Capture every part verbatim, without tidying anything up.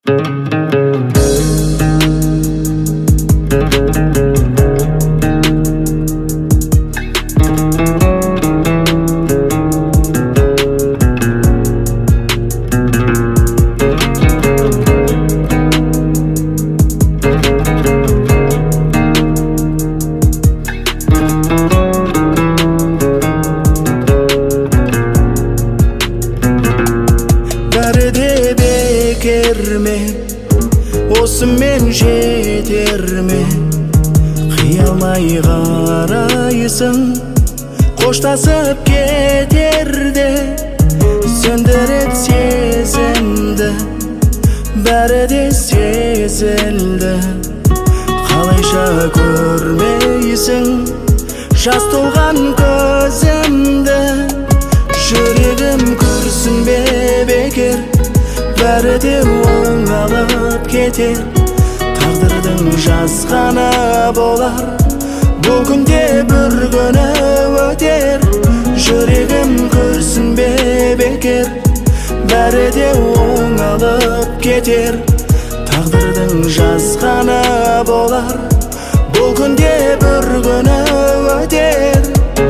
Осымен жетер ме? Қиялмай қарайсың, қоштасып кетерде, сөндіріп сезімді, бәрі де сезілді. Қалайша көрмейсің жас толған көзімді? Жүрегім күрсінбе бекер, бәрі де оңалып кетер. Тағдырдың жазғаны болар, бұл күнде бір күні өтер. Жүрегім күрсінбе бекер, бәрі де оңалып кетер. Тағдырдың жазғаны болар, бұл күнде бір күні өтер.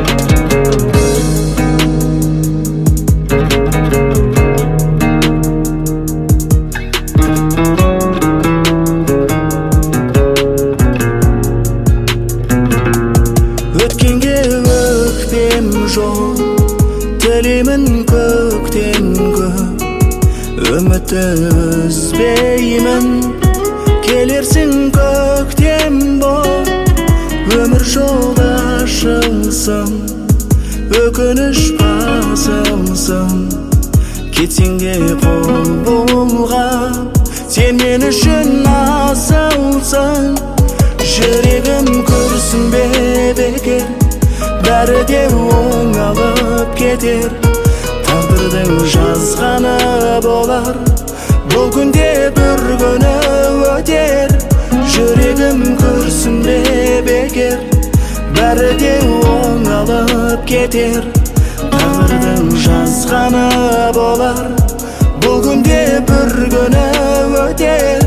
Өткенге өкпем жоқ, тілеймін көктен көп, үмітті үзбеймін. Келерсің көктем боп, өмір жолы ашылсын, өкініш басылсын. Кетсең де қол бұлғап, сен мен үшін асылсың. Жүрегім күрсінбе бекер, бәрі де оңалып кетер. Тағдырдың жазғаны болар, бұл күнде бір күні өтер. Жүрегім күрсінбе бекер, бәрі де оңалып кетер. Тағдырдың жазғаны болар, бұл күнде бір күні өтер.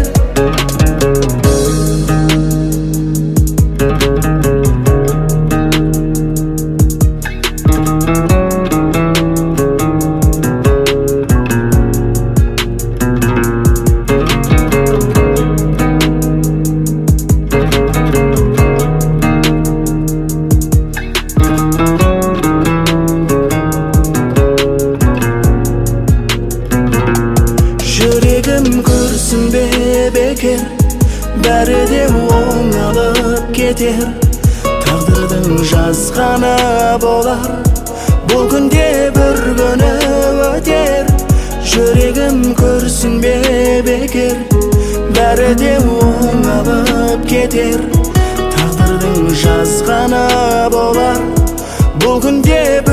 Жүрегім күрсінбе бекер, бәрі де оңалып кетер. Тағдырдың жазғаны болар, бұл күнде бір күні өтер. Жүрегім күрсінбе бекер, бәрі де оңалып кетер. Тағдырдың жазғаны болар, бұл күнде